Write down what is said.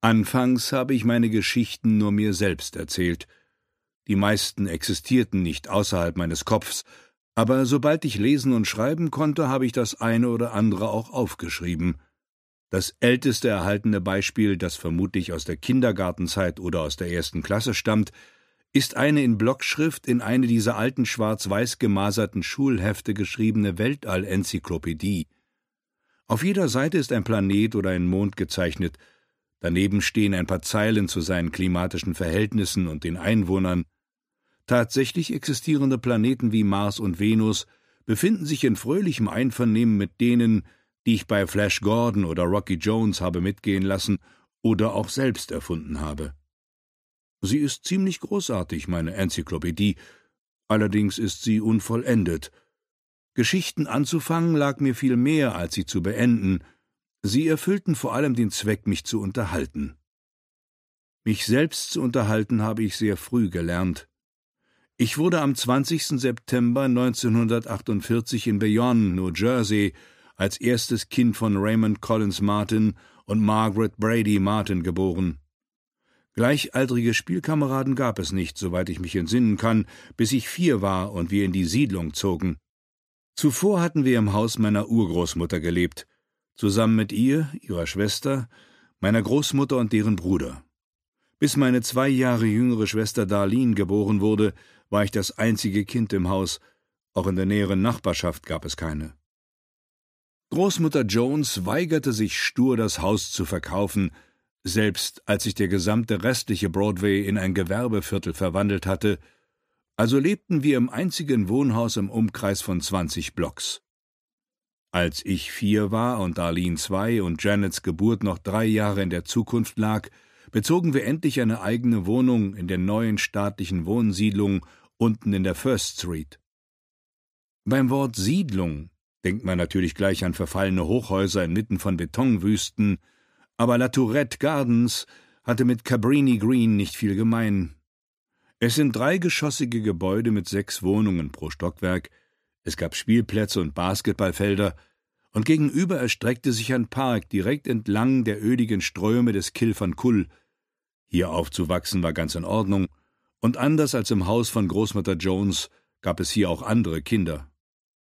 Anfangs habe ich meine Geschichten nur mir selbst erzählt. Die meisten existierten nicht außerhalb meines Kopfs, aber sobald ich lesen und schreiben konnte, habe ich das eine oder andere auch aufgeschrieben. Das älteste erhaltene Beispiel, das vermutlich aus der Kindergartenzeit oder aus der 1. Klasse stammt, ist eine in Blockschrift in eine dieser alten schwarz-weiß gemaserten Schulhefte geschriebene Weltall-Enzyklopädie. Auf jeder Seite ist ein Planet oder ein Mond gezeichnet, daneben stehen ein paar Zeilen zu seinen klimatischen Verhältnissen und den Einwohnern. Tatsächlich existierende Planeten wie Mars und Venus befinden sich in fröhlichem Einvernehmen mit denen, die ich bei Flash Gordon oder Rocky Jones habe mitgehen lassen oder auch selbst erfunden habe. Sie ist ziemlich großartig, meine Enzyklopädie, allerdings ist sie unvollendet. Geschichten anzufangen lag mir viel mehr, als sie zu beenden. Sie erfüllten vor allem den Zweck, mich zu unterhalten. Mich selbst zu unterhalten habe ich sehr früh gelernt. Ich wurde am 20. September 1948 in Bayonne, New Jersey, als erstes Kind von Raymond Collins Martin und Margaret Brady Martin geboren. Gleichaltrige Spielkameraden gab es nicht, soweit ich mich entsinnen kann, bis ich 4 war und wir in die Siedlung zogen. Zuvor hatten wir im Haus meiner Urgroßmutter gelebt, zusammen mit ihr, ihrer Schwester, meiner Großmutter und deren Bruder. Bis meine 2 Jahre jüngere Schwester Darlene geboren wurde, war ich das einzige Kind im Haus, auch in der näheren Nachbarschaft gab es keine. Großmutter Jones weigerte sich stur, das Haus zu verkaufen, selbst als sich der gesamte restliche Broadway in ein Gewerbeviertel verwandelt hatte, also lebten wir im einzigen Wohnhaus im Umkreis von 20 Blocks. Als ich 4 war und Darlene 2 und Janets Geburt noch 3 Jahre in der Zukunft lag, bezogen wir endlich eine eigene Wohnung in der neuen staatlichen Wohnsiedlung unten in der First Street. Beim Wort Siedlung denkt man natürlich gleich an verfallene Hochhäuser inmitten von Betonwüsten, aber La Tourette Gardens hatte mit Cabrini Green nicht viel gemein. Es sind 3-geschossige Gebäude mit 6 Wohnungen pro Stockwerk, es gab Spielplätze und Basketballfelder, und gegenüber erstreckte sich ein Park direkt entlang der ödigen Ströme des Kil van Kul. Hier aufzuwachsen war ganz in Ordnung, und anders als im Haus von Großmutter Jones gab es hier auch andere Kinder.